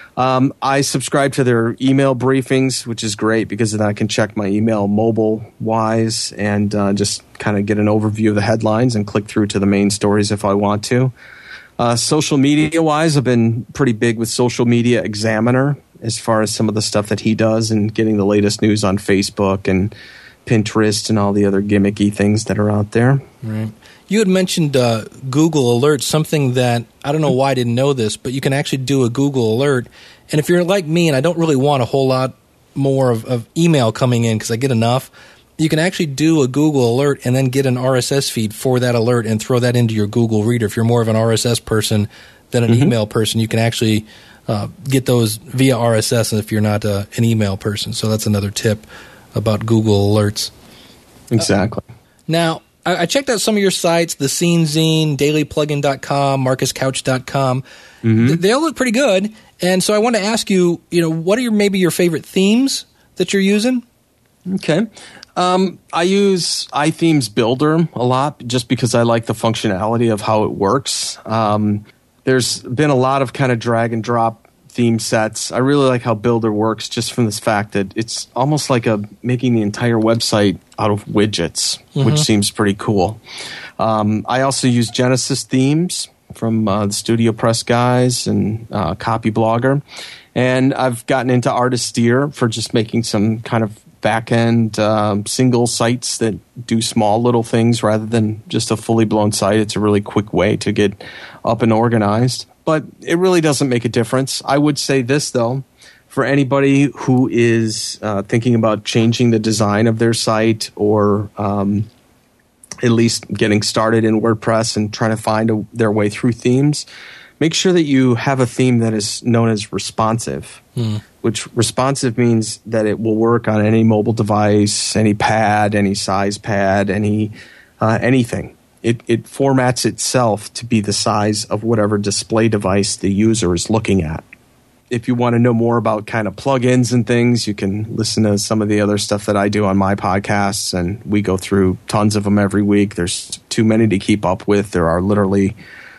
I subscribe to their email briefings, which is great because then I can check my email mobile-wise and just kind of get an overview of the headlines and click through to the main stories if I want to. Social media-wise, I've been pretty big with Social Media Examiner as far as some of the stuff that he does and getting the latest news on Facebook and Pinterest and all the other gimmicky things that are out there. Right. You had mentioned Google Alerts, something that I don't know why I didn't know this, but you can actually do a Google Alert. And if you're like me and I don't really want a whole lot more of email coming in because I get enough, you can actually do a Google Alert and then get an RSS feed for that alert and throw that into your Google Reader. If you're more of an RSS person than an email person, you can actually get those via RSS if you're not an email person. So that's another tip about Google Alerts. Exactly. Now, I checked out some of your sites, the Scene Zine, dailyplugin.com, marcuscouch.com. They all look pretty good. And so I want to ask you, what are maybe your favorite themes that you're using? Okay. I use iThemes Builder a lot just because I like the functionality of how it works. There's been a lot of kind of drag and drop theme sets. I really like how Builder works just from this fact that it's almost like making the entire website out of widgets, which seems pretty cool. I also use Genesis themes from the Studio Press guys and Copy Blogger. And I've gotten into Artisteer for just making some kind of back-end single sites that do small little things rather than just a fully blown site. It's a really quick way to get up and organized. But it really doesn't make a difference. I would say this, though, for anybody who is thinking about changing the design of their site or at least getting started in WordPress and trying to find their way through themes, make sure that you have a theme that is known as responsive, which responsive means that it will work on any mobile device, any pad, any size pad, anything. It formats itself to be the size of whatever display device the user is looking at. If you want to know more about kind of plugins and things, you can listen to some of the other stuff that I do on my podcasts, and we go through tons of them every week. There's too many to keep up with. There are literally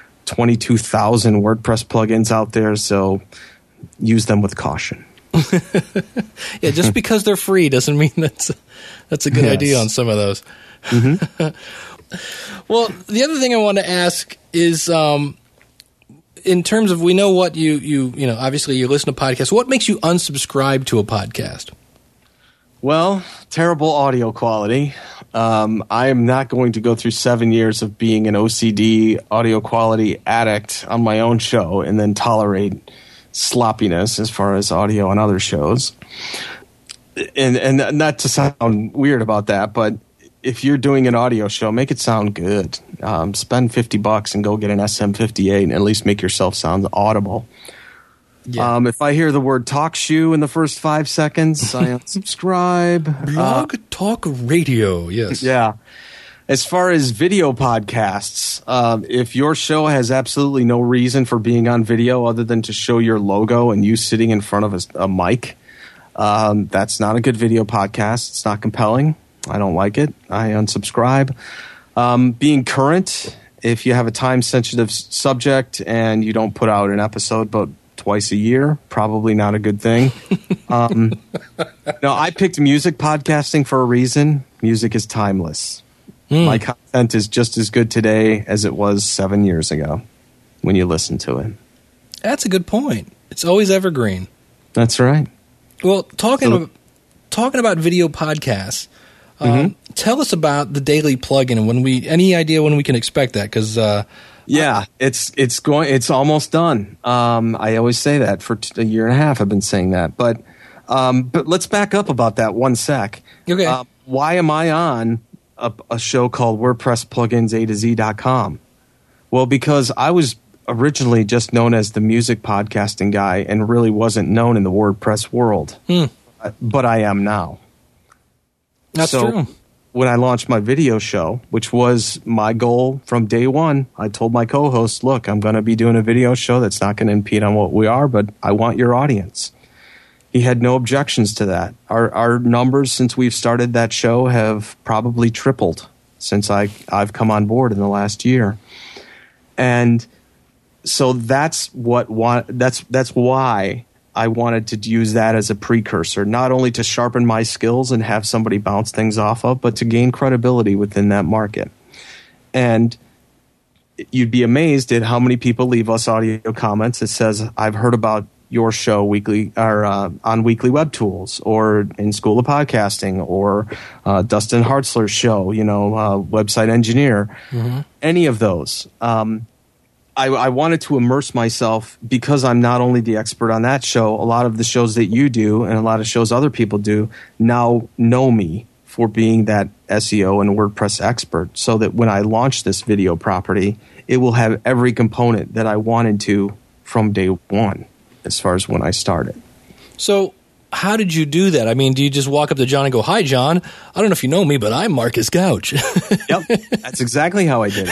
22,000 WordPress plugins out there, so use them with caution. Yeah, just because they're free doesn't mean that's a good idea on some of those. Well, the other thing I want to ask is, in terms of, we know what you obviously you listen to podcasts. What makes you unsubscribe to a podcast? Well, terrible audio quality. I am not going to go through 7 years of being an OCD audio quality addict on my own show and then tolerate sloppiness as far as audio on other shows. And not to sound weird about that, but if you're doing an audio show, make it sound good. Spend $50 and go get an SM58 and at least make yourself sound audible. Yeah. If I hear the word talk shoe in the first 5 seconds, I unsubscribe. Blog Talk Radio, yes. Yeah. As far as video podcasts, if your show has absolutely no reason for being on video other than to show your logo and you sitting in front of a mic, that's not a good video podcast. It's not compelling. I don't like it. I unsubscribe. Being current, if you have a time-sensitive subject and you don't put out an episode but twice a year, probably not a good thing. No, I picked music podcasting for a reason. Music is timeless. My content is just as good today as it was 7 years ago when you listen to it. That's a good point. It's always evergreen. That's right. Well, talking about video podcasts, tell us about the daily plugin and any idea when we can expect that? Because it's almost done. I always say that for a year and a half. I've been saying that, but let's back up about that one sec. Okay. Why am I on a show called WordPress Plugins A-to-Z.com? Well, because I was originally just known as the music podcasting guy and really wasn't known in the WordPress world. But I am now. That's true. When I launched my video show, which was my goal from day one, I told my co-host, look, I'm going to be doing a video show that's not going to impede on what we are, but I want your audience. He had no objections to that. Our numbers since we've started that show have probably tripled since I've come on board in the last year. And so that's why I wanted to use that as a precursor, not only to sharpen my skills and have somebody bounce things off of, but to gain credibility within that market. And you'd be amazed at how many people leave us audio comments that says, I've heard about your show weekly or on Weekly Web Tools or in School of Podcasting or Dustin Hartzler's show, Website Engineer, any of those. I wanted to immerse myself because I'm not only the expert on that show, a lot of the shows that you do and a lot of shows other people do now know me for being that SEO and WordPress expert, so that when I launch this video property, it will have every component that I wanted to from day one as far as when I started. So how did you do that? I mean, do you just walk up to John and go, hi, John, I don't know if you know me, but I'm Marcus Gouch. Yep, that's exactly how I did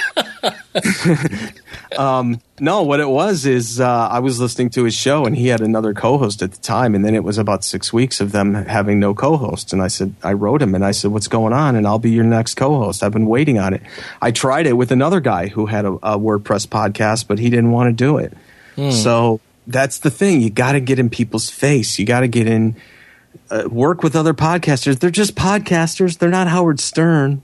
it. No, what it was is I was listening to his show and he had another co-host at the time, and then it was about 6 weeks of them having no co-host. And I wrote him and I said, what's going on? And I'll be your next co-host. I've been waiting on it. I tried it with another guy who had a WordPress podcast, but he didn't want to do it. So that's the thing. You got to get in people's face. You got to get in, work with other podcasters. They're just podcasters. They're not Howard Stern,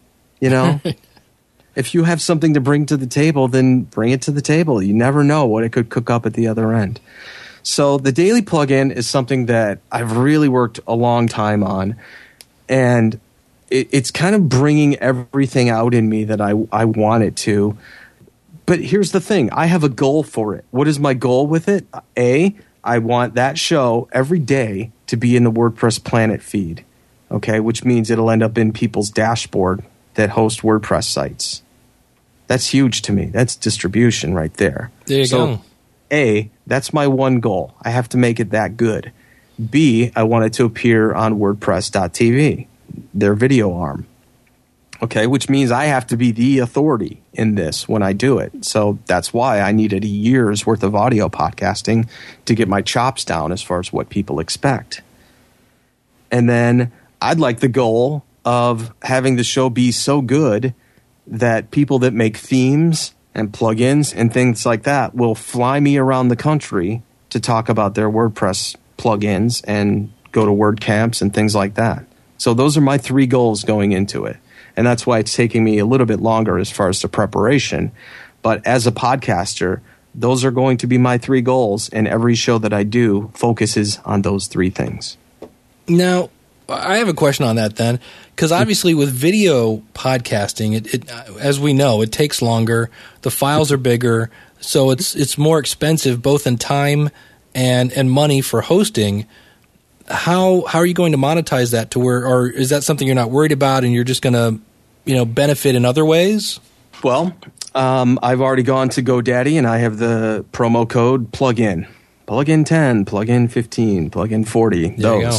If you have something to bring to the table, then bring it to the table. You never know what it could cook up at the other end. So the daily plugin is something that I've really worked a long time on, and it's kind of bringing everything out in me that I want it to. But here's the thing. I have a goal for it. What is my goal with it? I want that show every day to be in the WordPress Planet feed, okay, which means it'll end up in people's dashboard that host WordPress sites. That's huge to me. That's distribution right there. There you go. That's my one goal. I have to make it that good. B, I want it to appear on WordPress.tv, their video arm. Okay, which means I have to be the authority in this when I do it. So that's why I needed a year's worth of audio podcasting to get my chops down as far as what people expect. And then I'd like the goal of having the show be so good that people that make themes and plugins and things like that will fly me around the country to talk about their WordPress plugins and go to WordCamps and things like that. So those are my 3 goals going into it. And that's why it's taking me a little bit longer as far as the preparation. But as a podcaster, those are going to be my 3 goals, and every show that I do focuses on those 3 things. Now, I have a question on that then, because obviously with video podcasting, it as we know, it takes longer. The files are bigger, so it's more expensive both in time and money for hosting. How are you going to monetize that to where, or is that something you're not worried about and you're just going to benefit in other ways? Well, I've already gone to GoDaddy and I have the promo code plugin 10, plugin 15, plugin 40. There you go.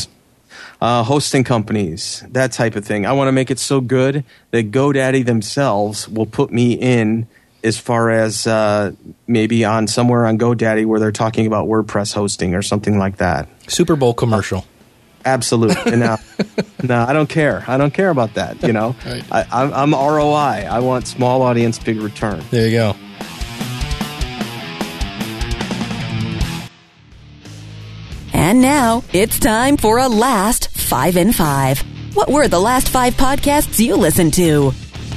hosting companies, that type of thing. I want to make it so good that GoDaddy themselves will put me in as far as maybe on somewhere on GoDaddy where they're talking about WordPress hosting or something like that. Super Bowl commercial. Absolutely. No, I don't care. I don't care about that. You know, Right. I'm ROI. I want small audience, big return. There you go. And now it's time for a last 5 in 5. What were the last 5 podcasts you listened to?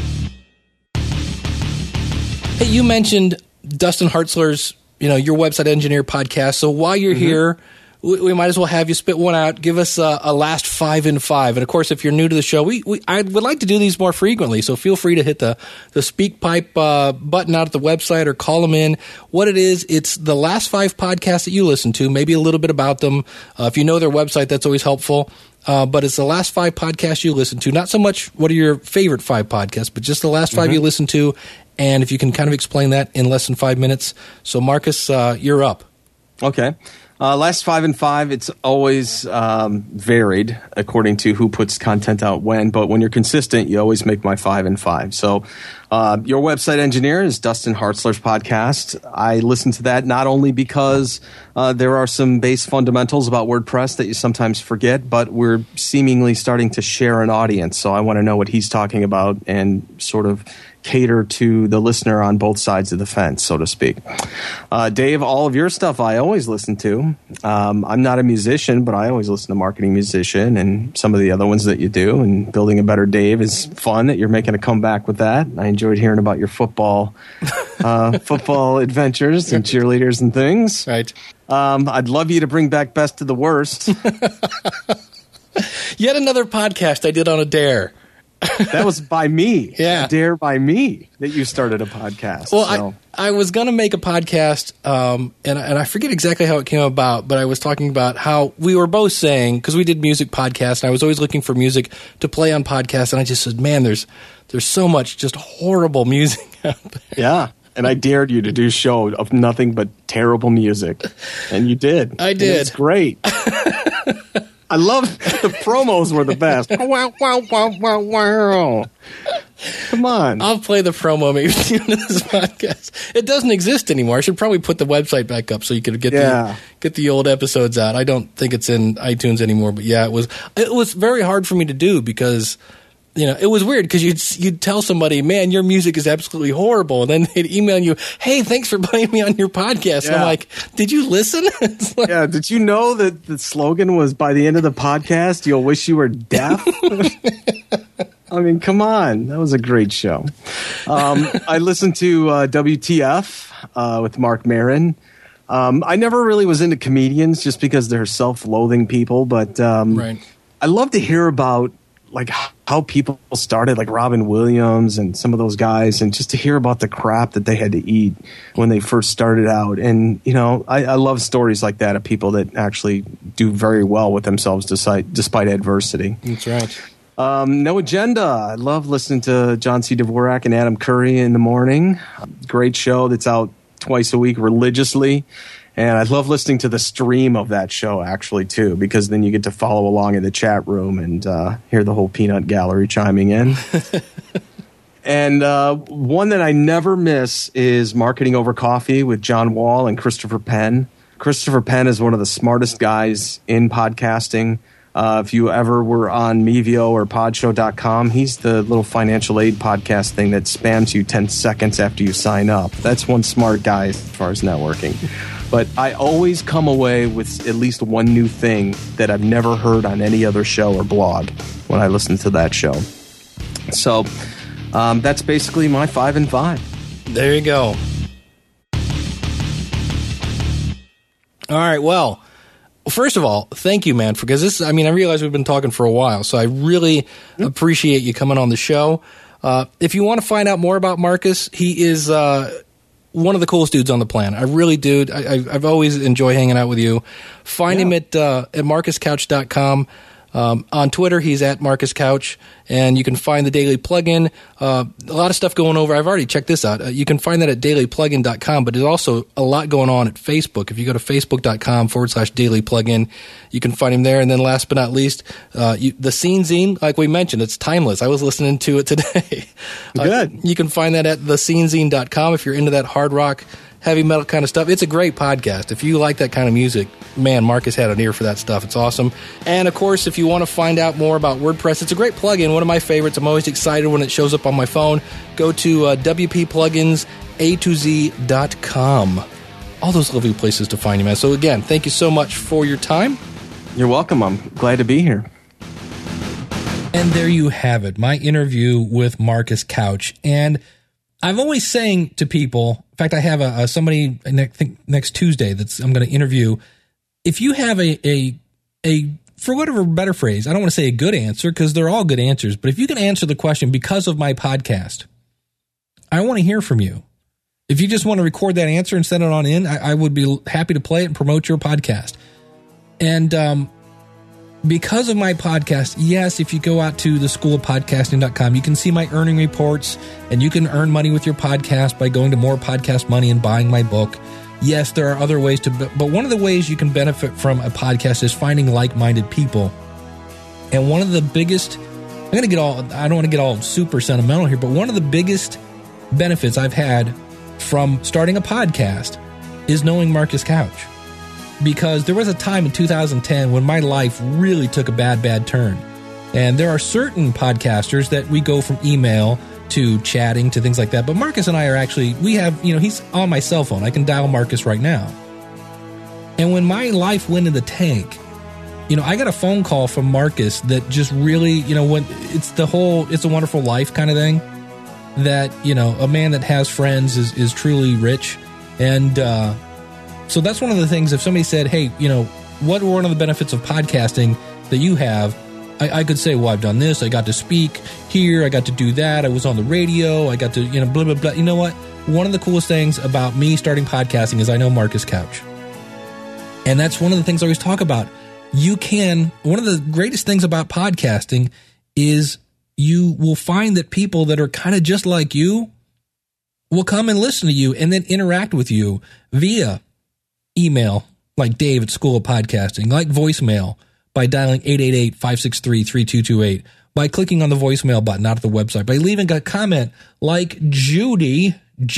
Hey, you mentioned Dustin Hartzler's, your website engineer podcast. So while you're here, we might as well have you spit one out. Give us a last 5 in 5. And of course, if you're new to the show, I would like to do these more frequently. So feel free to hit the speak pipe button out at the website or call them in. What it is, it's the last 5 podcasts that you listen to, maybe a little bit about them. If you know their website, that's always helpful. But it's the last 5 podcasts you listen to. Not so much what are your favorite 5 podcasts, but just the last 5 you listen to. And if you can kind of explain that in less than 5 minutes. So, Marcus, you're up. Okay. Last 5 in 5, it's always varied according to who puts content out when. But when you're consistent, you always make my 5 in 5. So your website engineer is Dustin Hartzler's podcast. I listen to that not only because there are some base fundamentals about WordPress that you sometimes forget, but we're seemingly starting to share an audience. So I want to know what he's talking about and sort of cater to the listener on both sides of the fence, so to speak. Dave, all of your stuff I always listen to. I'm not a musician, but I always listen to Marketing Musician and some of the other ones that you do. And Building a Better Dave is fun that you're making a comeback with that. I enjoyed hearing about your football adventures and cheerleaders and things. Right. I'd love you to bring back Best of the Worst. Yet another podcast I did on a dare. That was by me. Yeah. A dare by me that you started a podcast. Well, so. I was going to make a podcast, and I forget exactly how it came about, but I was talking about how we were both saying, because we did music podcasts, and I was always looking for music to play on podcasts, and I just said, man, there's so much just horrible music out there. Yeah. And I dared you to do a show of nothing but terrible music. And you did. I did. It's great. I love the promos were the best. Wow, wow, wow, wow, wow. Come on. I'll play the promo maybe at the end of this podcast. It doesn't exist anymore. I should probably put the website back up so you could get the old episodes out. I don't think it's in iTunes anymore, but yeah, it was very hard for me to do because it was weird because you'd tell somebody, man, your music is absolutely horrible. And then they'd email you, hey, thanks for playing me on your podcast. Yeah. And I'm like, did you listen? Yeah. Did you know that the slogan was by the end of the podcast, you'll wish you were deaf? I mean, come on. That was a great show. I listened to WTF with Mark Maron. I never really was into comedians just because they're self-loathing people. But right. I love to hear about like how people started, like Robin Williams and some of those guys, and just to hear about the crap that they had to eat when they first started out. And, I love stories like that of people that actually do very well with themselves despite adversity. That's right. No Agenda. I love listening to John C. Dvorak and Adam Curry in the morning. Great show that's out twice a week religiously. And I love listening to the stream of that show, actually, too, because then you get to follow along in the chat room and hear the whole peanut gallery chiming in. And one that I never miss is Marketing Over Coffee with John Wall and Christopher Penn. Christopher Penn is one of the smartest guys in podcasting. If you ever were on Mevio or podshow.com, he's the little financial aid podcast thing that spams you 10 seconds after you sign up. That's one smart guy as far as networking. But I always come away with at least one new thing that I've never heard on any other show or blog when I listen to that show. So that's basically my 5 in 5. There you go. All right, well, first of all, thank you, man, because I realize we've been talking for a while, so I really appreciate you coming on the show. If you want to find out more about Marcus, he is one of the coolest dudes on the planet. I really do. I've always enjoyed hanging out with you. Find him at marcuscouch.com. On Twitter, he's at Marcus Couch, and you can find the Daily Plugin. A lot of stuff going over. I've already checked this out. You can find that at dailyplugin.com, but there's also a lot going on at Facebook. If you go to facebook.com/Daily Plugin, you can find him there. And then last but not least, the Scene Zine, like we mentioned, it's timeless. I was listening to it today. Good. You can find that at thescenezine.com if you're into that hard rock, heavy metal kind of stuff. It's a great podcast. If you like that kind of music, man, Marcus had an ear for that stuff. It's awesome. And of course, if you want to find out more about WordPress, it's a great plugin. One of my favorites. I'm always excited when it shows up on my phone. Go to wppluginsa2z.com. All those lovely places to find you, man. So again, thank you so much for your time. You're welcome. I'm glad to be here. And there you have it, my interview with Marcus Couch. And I'm always saying to people, in fact, I have somebody next Tuesday I'm going to interview. If you have a for whatever better phrase, I don't want to say a good answer because they're all good answers, but if you can answer the question because of my podcast, I want to hear from you. If you just want to record that answer and send it on in, I would be happy to play it and promote your podcast. And because of my podcast, yes, if you go out to theschoolofpodcasting.com, you can see my earning reports, and you can earn money with your podcast by going to More Podcast Money and buying my book. Yes, there are other ways but one of the ways you can benefit from a podcast is finding like-minded people. And one of the biggest, I don't want to get all super sentimental here, but one of the biggest benefits I've had from starting a podcast is knowing Marcus Couch. Because there was a time in 2010 when my life really took a bad turn. And there are certain podcasters that we go from email to chatting to things like that. But Marcus and I are actually, he's on my cell phone. I can dial Marcus right now. And when my life went in the tank, I got a phone call from Marcus that just really, when it's a Wonderful Life kind of thing, that, a man that has friends is truly rich. And, so that's one of the things, if somebody said, hey, what were one of the benefits of podcasting that you have? I could say, well, I've done this. I got to speak here. I got to do that. I was on the radio. I got to, blah, blah, blah. You know what? One of the coolest things about me starting podcasting is I know Marcus Couch. And that's one of the things I always talk about. One of the greatest things about podcasting is you will find that people that are kind of just like you will come and listen to you and then interact with you via email, like Dave at School of Podcasting, like voicemail by dialing 888-563-3228, by clicking on the voicemail button out of the website, by leaving a comment like Judy.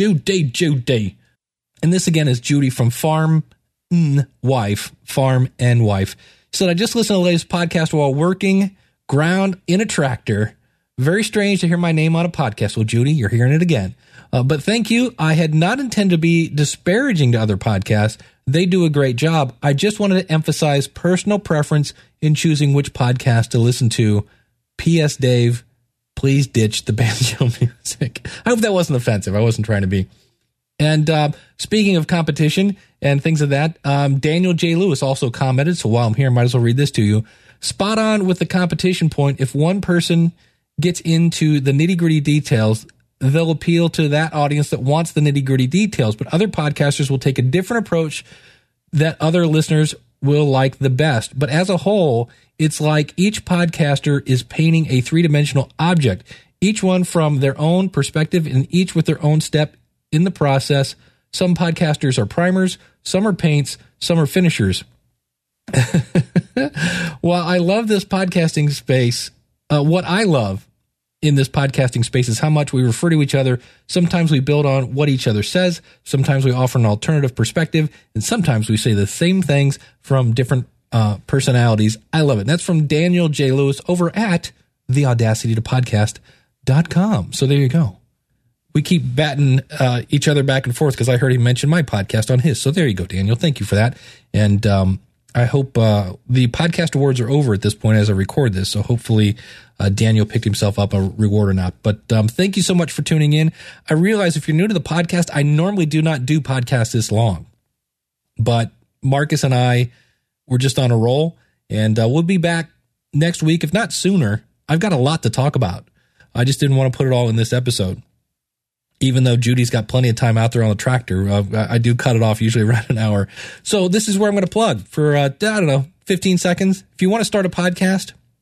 And this again is Judy from Farm and Wife. She said, I just listened to the latest podcast while working ground in a tractor. Very strange to hear my name on a podcast. Well, Judy, you're hearing it again. But thank you. I had not intended to be disparaging to other podcasts. They do a great job. I just wanted to emphasize personal preference in choosing which podcast to listen to. P.S. Dave, please ditch the banjo music. I hope that wasn't offensive. I wasn't trying to be. And speaking of competition and things of that, Daniel J. Lewis also commented, so while I'm here, I might as well read this to you. Spot on with the competition point. If one person gets into the nitty-gritty details, they'll appeal to that audience that wants the nitty-gritty details, but other podcasters will take a different approach that other listeners will like the best. But as a whole, it's like each podcaster is painting a three-dimensional object, each one from their own perspective and each with their own step in the process. Some podcasters are primers, some are paints, some are finishers. Well, I love this podcasting space. What I love in this podcasting space is how much we refer to each other. Sometimes we build on what each other says. Sometimes we offer an alternative perspective. And sometimes we say the same things from different personalities. I love it. And that's from Daniel J. Lewis over at theaudacitytopodcast.com. So there you go. We keep batting each other back and forth because I heard him mention my podcast on his. So there you go, Daniel. Thank you for that. And I hope the podcast awards are over at this point as I record this. So hopefully Daniel picked himself up a reward or not. But thank you so much for tuning in. I realize if you're new to the podcast, I normally do not do podcasts this long. But Marcus and I were just on a roll. And we'll be back next week, if not sooner. I've got a lot to talk about. I just didn't want to put it all in this episode. Even though Judy's got plenty of time out there on the tractor, I do cut it off usually around an hour. So this is where I'm going to plug for, 15 seconds. If you want to start a podcast,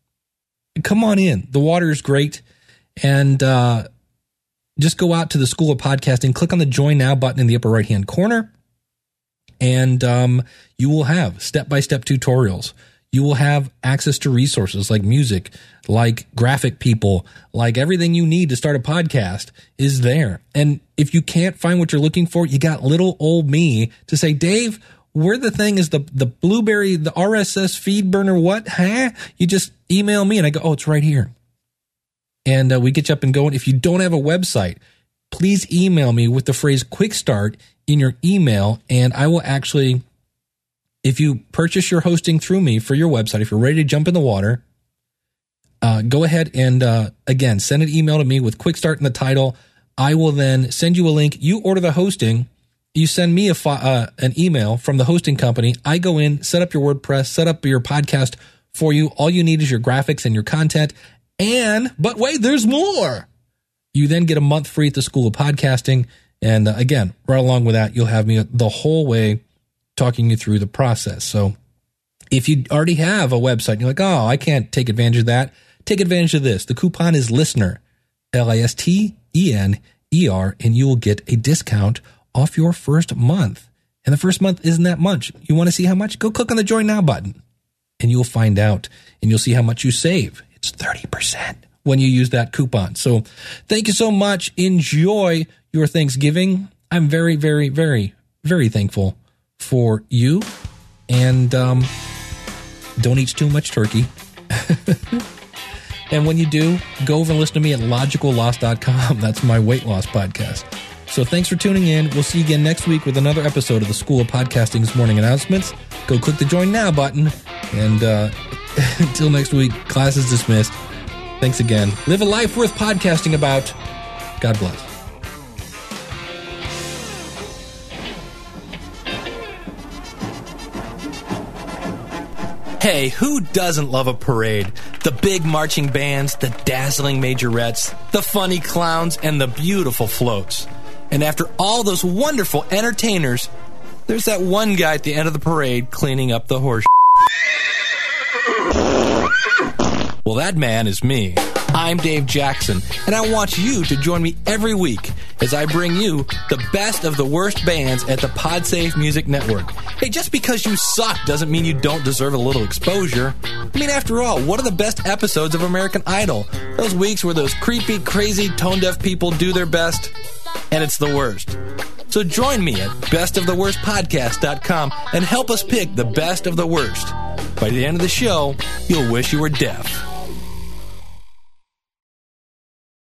come on in. The water is great. And just go out to the School of Podcasting, click on the Join Now button in the upper right-hand corner, and you will have step-by-step tutorials. You will have access to resources like music, like graphic people, like everything you need to start a podcast is there. And if you can't find what you're looking for, you got little old me to say, Dave, where the thing is the Blueberry, the RSS feed burner, what? Huh? You just email me and I go, oh, it's right here. And we get you up and going. If you don't have a website, please email me with the phrase quick start in your email. And I will actually, if you purchase your hosting through me for your website, if you're ready to jump in the water, go ahead and, again, send an email to me with quick start in the title. I will then send you a link. You order the hosting. You send me an email from the hosting company. I go in, set up your WordPress, set up your podcast for you. All you need is your graphics and your content. But wait, there's more. You then get a month free at the School of Podcasting. And again, right along with that, you'll have me the whole way talking you through the process. So if you already have a website, and you're like, oh, I can't take advantage of that. Take advantage of this. The coupon is LISTENER, LISTENER, and you will get a discount off your first month. And the first month isn't that much. You want to see how much? Go click on the Join Now button and you'll find out and you'll see how much you save. It's 30% when you use that coupon. So thank you so much. Enjoy your Thanksgiving. I'm very, very, very, very thankful for you. And don't eat too much turkey. And when you do, go over and listen to me at logicalloss.com. That's my weight loss podcast. So thanks for tuning in. We'll see you again next week with another episode of the School of Podcasting's morning announcements. Go click the Join Now button. And until next week, class is dismissed. Thanks again. Live a life worth podcasting about. God bless. Hey, who doesn't love a parade? The big marching bands, the dazzling majorettes, the funny clowns, and the beautiful floats. And after all those wonderful entertainers, there's that one guy at the end of the parade cleaning up the horse. Well, that man is me. I'm Dave Jackson, and I want you to join me every week as I bring you the best of the worst bands at the PodSafe Music Network. Hey, just because you suck doesn't mean you don't deserve a little exposure. I mean, after all, what are the best episodes of American Idol? Those weeks where those creepy, crazy, tone-deaf people do their best, and it's the worst. So join me at bestoftheworstpodcast.com and help us pick the best of the worst. By the end of the show, you'll wish you were deaf.